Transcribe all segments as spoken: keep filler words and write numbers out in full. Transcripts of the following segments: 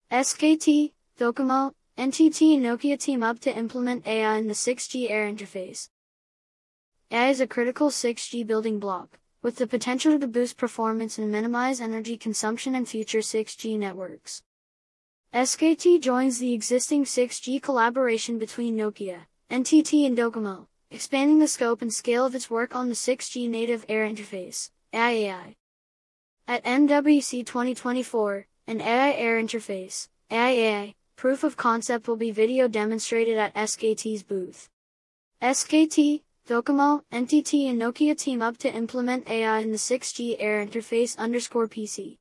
S K T, Docomo, N T T and Nokia team up to implement A I in the six G air interface. A I is a critical six G building block, with the potential to boost performance and minimize energy consumption in future six G networks. S K T joins the existing six G collaboration between Nokia, N T T and Docomo, expanding the scope and scale of its work on the six G native air interface, A I A I. At M W C twenty twenty-four, an A I air interface, A I A I, proof of concept will be video demonstrated at S K T's booth. S K T, Docomo, N T T and Nokia team up to implement A I in the six G air interface underscore P C.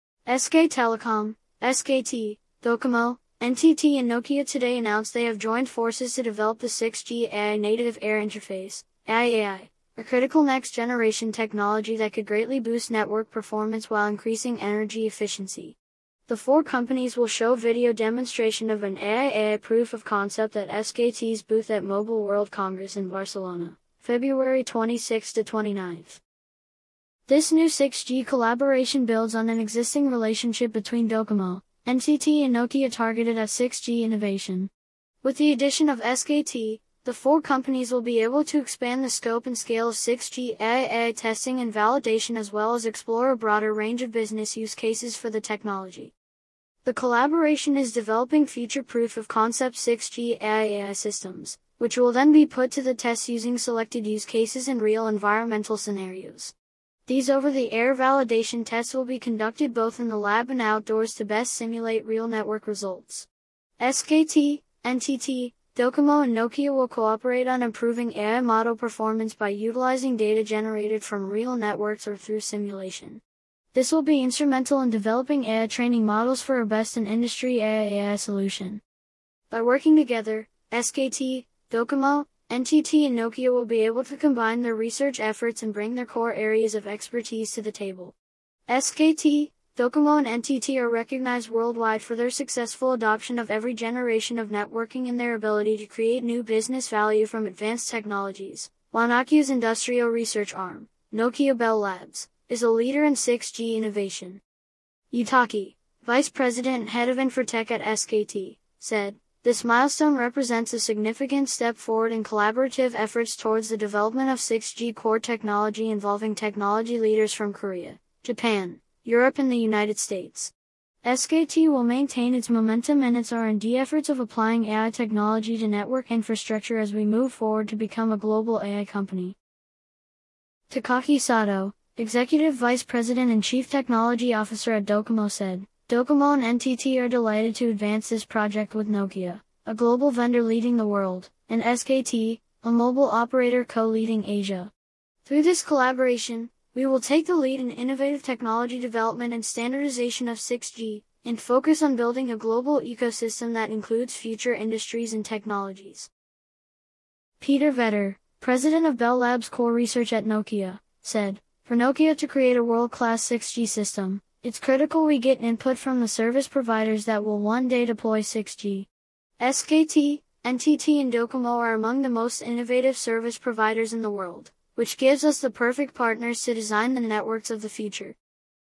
S K Telecom, S K T, Docomo, N T T and Nokia today announced they have joined forces to develop the six G A I native air interface, A I A I, a critical next-generation technology that could greatly boost network performance while increasing energy efficiency. The four companies will show video demonstration of an A I A I proof of concept at S K T's booth at Mobile World Congress in Barcelona, February twenty-sixth to twenty-ninth. This new six G collaboration builds on an existing relationship between Docomo, N T T and Nokia targeted at six G innovation. With the addition of S K T, the four companies will be able to expand the scope and scale of six G A I A I testing and validation as well as explore a broader range of business use cases for the technology. The collaboration is developing future proof of concept six G A I A I systems, which will then be put to the test using selected use cases in real environmental scenarios. These over-the-air validation tests will be conducted both in the lab and outdoors to best simulate real network results. S K T, N T T, Docomo and Nokia will cooperate on improving A I model performance by utilizing data generated from real networks or through simulation. This will be instrumental in developing A I training models for a best-in-industry A I A I solution. By working together, S K T, Docomo, N T T and Nokia will be able to combine their research efforts and bring their core areas of expertise to the table. S K T, Docomo and N T T are recognized worldwide for their successful adoption of every generation of networking and their ability to create new business value from advanced technologies, while Nokia's industrial research arm, Nokia Bell Labs, is a leader in six G innovation. Yutaki, Vice President and Head of Infotech at S K T, said, "This milestone represents a significant step forward in collaborative efforts towards the development of six G core technology involving technology leaders from Korea, Japan, Europe and the United States." S K T will maintain its momentum and its R and D efforts of applying A I technology to network infrastructure as we move forward to become a global A I company. Takaaki Sato, Executive Vice President and Chief Technology Officer at Docomo said, "Docomo and N T T are delighted to advance this project with Nokia, a global vendor leading the world, and S K T, a mobile operator co-leading Asia. Through this collaboration, we will take the lead in innovative technology development and standardization of six G, and focus on building a global ecosystem that includes future industries and technologies." Peter Vetter, President of Bell Labs Core Research at Nokia, said, "For Nokia to create a world-class six G system, it's critical we get input from the service providers that will one day deploy six G. S K T, N T T and Docomo are among the most innovative service providers in the world, which gives us the perfect partners to design the networks of the future."